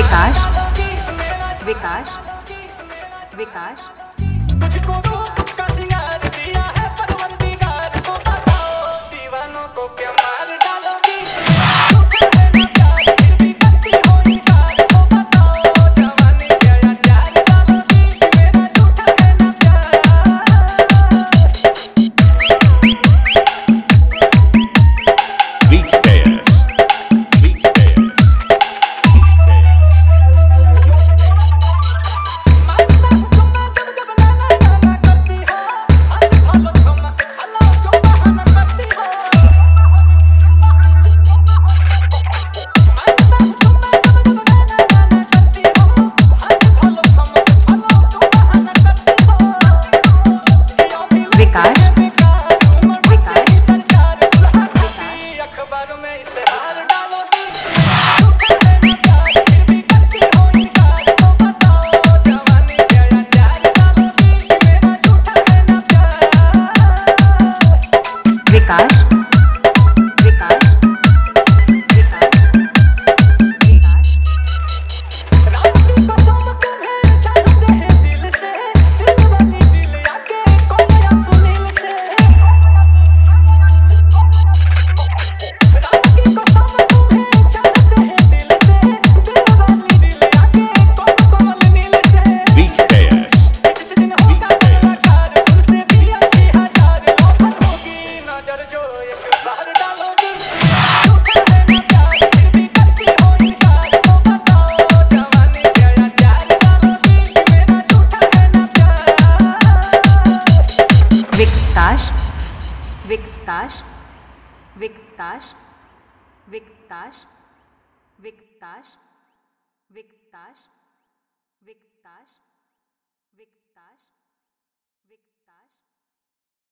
विकास विकास विकास तुझको रूप का सिंगार दिया है परवरदिगार को बताओ दीवानों को क्या मार डालोगी प्यार फिर भी करती हो इनकार को बताओ जवानी क्या यार डालोगी मेरा झूठा है ना विकास अखबारों में इश्तेहार डालोगी प्यार फिर भी करती हो इनकार को बताओ जवानी क्या यार डालोगी मेरा झूठा है ना प्यार विकास विकास विकास विकास रात की कसम तुम्हें चाहते हैं दिल से दिल वाली दिल आके कोया सुनील से रात की कसम तुम्हें चाहते हैं दिल से दिल वाली दिल आके कोमल नील से जिस दिन होगा मुलाकात तुमसे भी अच्छी हजार ऑफर होगी नजर जो एक बार डालोगी झूठा है ना प्यार फिर भी करती हो इनकार को बताओ जवानी क्या यार डालोगी मेरा झूठा है ना प्यार विकास विकास विकास विकास विकास विकास विकास विकास विकास